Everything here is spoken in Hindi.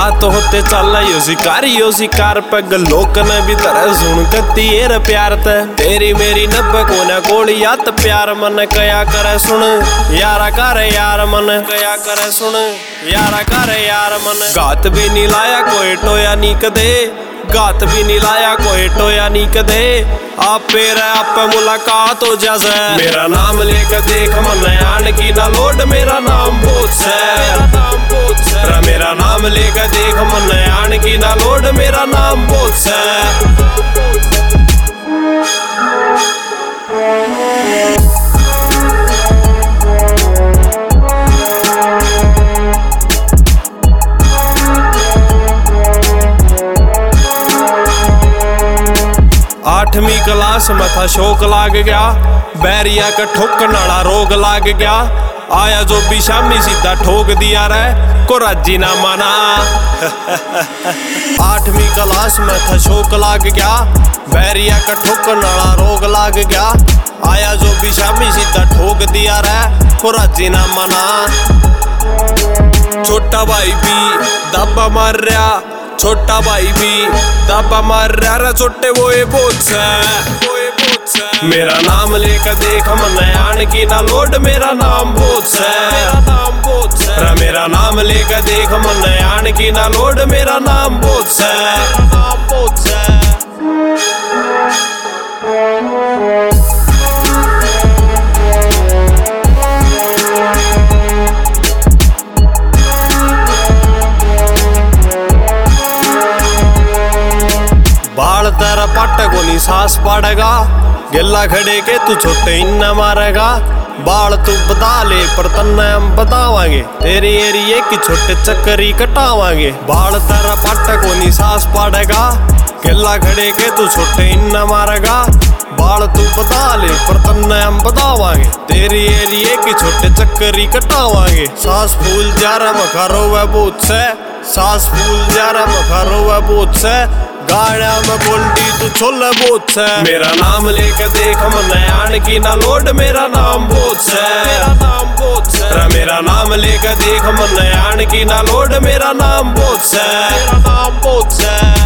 रात होते चल यो शिकार पे लोक ने भी तरह सुन कती एर प्यार ते तेरी मेरी नब्बे कोने गोलिया त प्यार मन कया करे सुन यारा करे यार मन कया करे सुन यारा करे यार मन घात भी नहीं लाया कोई टोया नी कदे घात भी नहीं लाया कोई टोया नी कदे आप पेर आप मुलाकात हो जैसे मेरा नाम लेकर देख मन आन की ना लोड मेरा नाम बोझ है मेरा नाम लेकर देख मन आन की ना लोड मेरा नाम बोझ है। 8वीं क्लास में था शौक लाग गया बैरिया का ठोकनाड़ा रोग लाग गया आया जो भी शामी सीधा ठोक दिया रे को राजी ना माना। 8वीं क्लास में था शौक लाग गया बैरिया का ठोकनाड़ा रोग लाग गया आया जो भी शामी सीधा ठोक दिया रे को राजी ना माना। छोटा भाई भी दबा मार रहा छोटा भाई भी दबा मार रहा छोटे वो बोझ है मेरा नाम लेकर देख मन आन की ना लोड मेरा नाम बोझ है मेरा नाम लेकर देख मन आन की ना लोड मेरा नाम बोझ है। बाल तेरा पट को नी सांस पड़ेगा गिल्ला खड़े के तू छोटे इन्ना मारेगा बाल तू बता ले पर तन्ने हम बतावांगे तेरी एरिए की छोटे चक्करी कटावांगे। बाल तेरा पट को नी सांस पड़ेगा गिल्ला खड़े के तू छोटे इन्ना मारेगा बाल तू बता ले पर तन्ने हम बतावांगे तेरी एरिए की छोटे चक्करी कटावांगे। सांस फूल जा रहा मखारो वह बूथ से सांस फूल जा रहा मखारो वह बूथ से गाड़ा में बोलती तू छोले बोझ है मेरा नाम लेकर देख मन आन की ना लोड मेरा नाम बोझ है मेरा नाम लेकर देख मन आन की ना लोड मेरा नाम बोझ है।